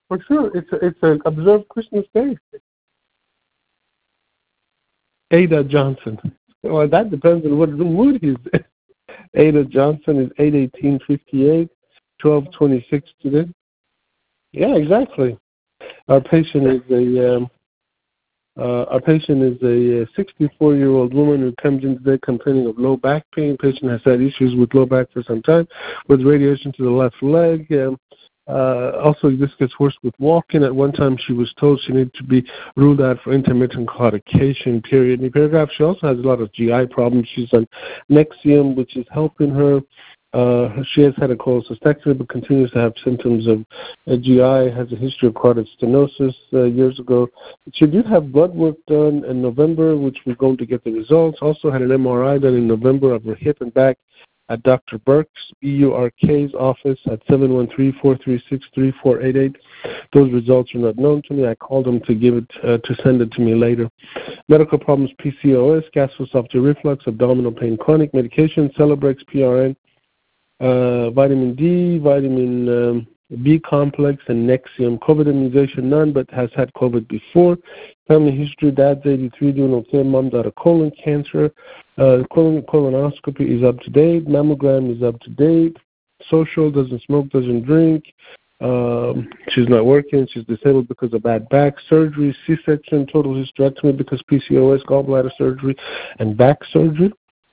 For sure. It's an observed Christmas day. Ada Johnson. Well, that depends on what the mood he's in. Ada Johnson is 8/18/58, 12/26 today. Yeah, exactly. Our patient is a 64-year-old woman who comes in today complaining of low back pain. Patient has had issues with low back for some time, with radiation to the left leg. Also, this gets worse with walking. At one time, she was told she needed to be ruled out for intermittent claudication, period. In the paragraph, she also has a lot of GI problems. She's on Nexium, which is helping her. She has had a cholecystectomy but continues to have symptoms of GI, has a history of carotid stenosis years ago. She did have blood work done in November, which we're going to get the results. Also had an MRI done in November of her hip and back at Dr. Burke's, BURK's office at 713-436-3488. Those results are not known to me. I called them to send it to me later. Medical problems, PCOS, gastroesophageal reflux, abdominal pain, chronic medication, Celebrex, PRN, vitamin D, vitamin B complex, and Nexium. COVID immunization, none, but has had COVID before. Family history, dad's 83, doing okay. Mom got a colon cancer. Colonoscopy is up to date. Mammogram is up to date. Social, doesn't smoke, doesn't drink. She's not working. She's disabled because of bad back. Surgery, C-section, total hysterectomy because PCOS, gallbladder surgery, and back surgery.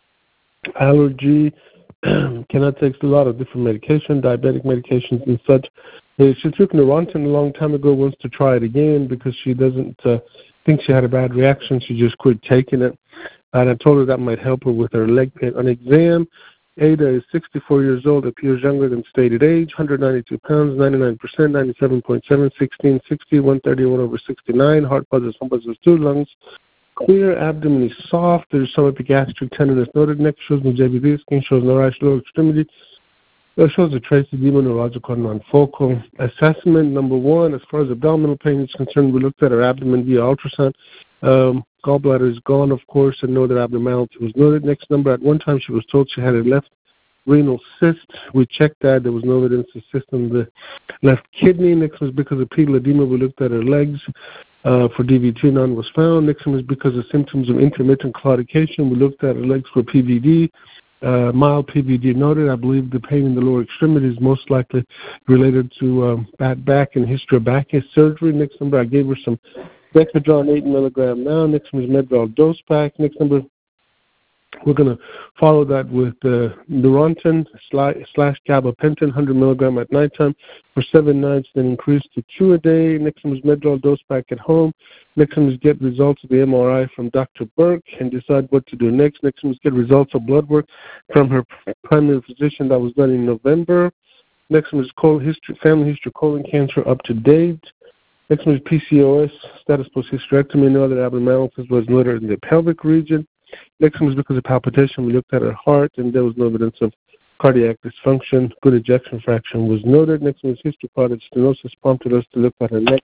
Allergy. Cannot take a lot of different medication, diabetic medications and such. She took Neurontin a long time ago, wants to try it again because she doesn't think she had a bad reaction. She just quit taking it. And I told her that might help her with her leg pain. On exam, Ada is 64 years old, appears younger than stated age, 192 pounds, 99%, 97.7, 16, 60, 131 over 69, heart buzzes, home buzzes, 2 lungs. Clear, abdomen is soft. There's some epigastric tenderness noted. Neck shows no JBB. Skin shows no rash, lower extremity. It shows a trace of edema, neurological, non-focal. Assessment, number 1, as far as abdominal pain is concerned, we looked at her abdomen via ultrasound. Gallbladder is gone, of course, and no other abnormality was noted. Next number, at one time she was told she had a left renal cyst. We checked that. There was no evidence of cyst on the left kidney. Next was because of pedal edema. We looked at her legs. For DVT, none was found. Next one is because of symptoms of intermittent claudication. We looked at her legs for PVD. Mild PVD noted. I believe the pain in the lower extremity is most likely related to bad back and history of back surgery. Next number, I gave her some Decadron 8 milligram now. Next one is Medrol dose pack. Next number, we're going to follow that with Neurontin / gabapentin, 100 milligram at nighttime for 7 nights, then increase to 2 a day. Next one is Medrol dose pack at home. Next one is get results of the MRI from Dr. Burke and decide what to do next. Next one is get results of blood work from her primary physician that was done in November. Next one is family history, colon cancer up to date. Next one is PCOS, status post hysterectomy. No other abnormalities was noted in the pelvic region. Next one was because of palpitation. We looked at her heart, and there was no evidence of cardiac dysfunction. Good ejection fraction was noted. Next one was history carotid stenosis, prompted us to look at her neck.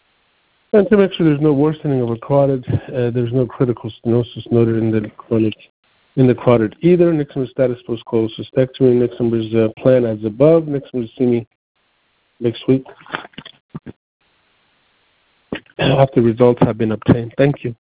And to make sure there's no worsening of her carotid, there's no critical stenosis noted in the carotid either. Next one was status post cholecystectomy. Next one was plan as above. Next one was see me next week after results have been obtained. Thank you.